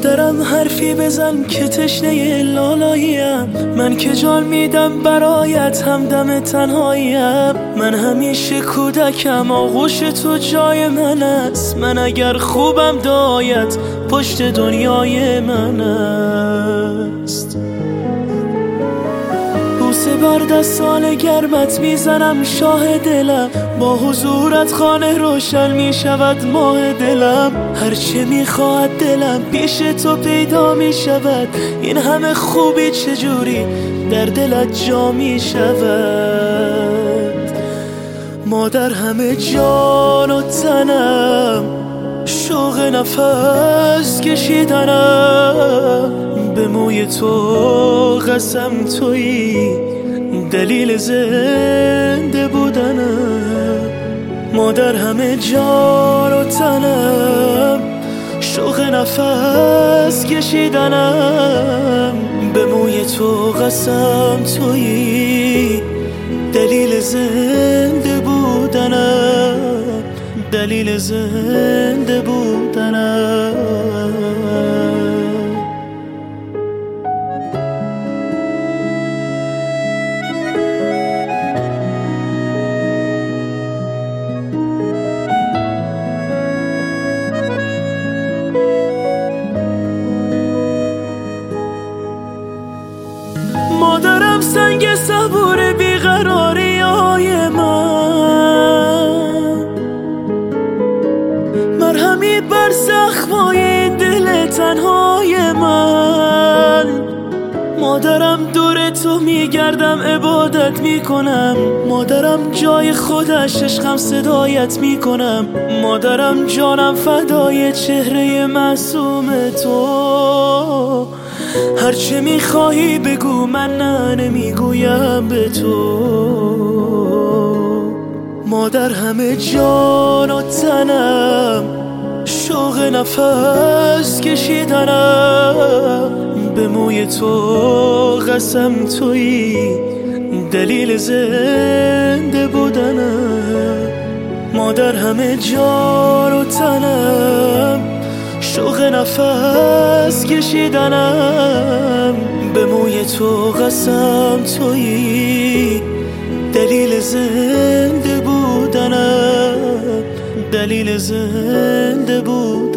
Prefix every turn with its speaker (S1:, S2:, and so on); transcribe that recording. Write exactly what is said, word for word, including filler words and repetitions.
S1: مادرم حرفی بزن که تشنه لالاییم، من که جان میدم برایت همدم تنهاییم. من همیشه کودکم آغوش تو جای من است، من اگر خوبم دایت پشت دنیای من است. بوسه بر دستان گرمت میزنم شاه دلم، با حضورت خانه روشن میشود ماه دلم. هرچه میخواهد دلم پیش تو پیدا میشود، این همه خوبی چجوری در دلت جا میشود. مادر همه جان و تنم، شوق نفس کشیدنم، به موی تو قسم تویی دلیل زنده بودنم. مادر همه جان و تنم، شوق نفس کشیدنم، به موی تو قسم تویی دلیل زنده بودنم، دلیل زنده بودنم. مادرم سنگ صبور بیقراری های من، مرهمی بر زخمای دل تنهای من. مادرم دور تو میگردم عبادت میکنم، مادرم جای خودش عشقم صدایت میکنم. مادرم جانم فدای چهره معصوم تو، هرچه میخواهی بگو من نه نمیگویم به تو. مادر همه جان و تنم، شوق نفس کشیدنم، به موی تو قسم تویی دلیل زنده بودنم. مادر همه جان و تنم، شوق نفس کشیدنم، به موی تو قسم تویی دلیل زنده بودنم، دلیل زنده بودنم.